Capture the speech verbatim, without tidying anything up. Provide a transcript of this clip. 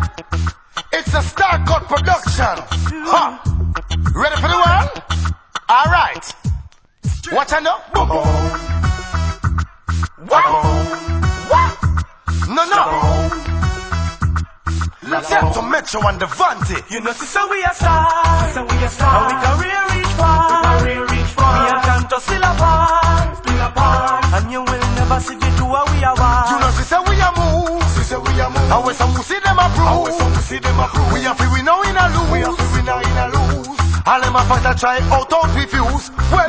It's a Star Cut production. Huh. Ready for the one? Alright. What I know? What? What? No, no. Set to Metro and Devante. You know, see, so we are stars, so we are stars, and we career reach far, we career reach far. We are come to still apart, still apart, and you will never see the two we are one. You know, see, so we are move, see, so we are move. And when some see them approve, and when some see them approve, we are free, we know in a lose, we are free, we know in a lose. All them a fight a try out, out refuse. Well,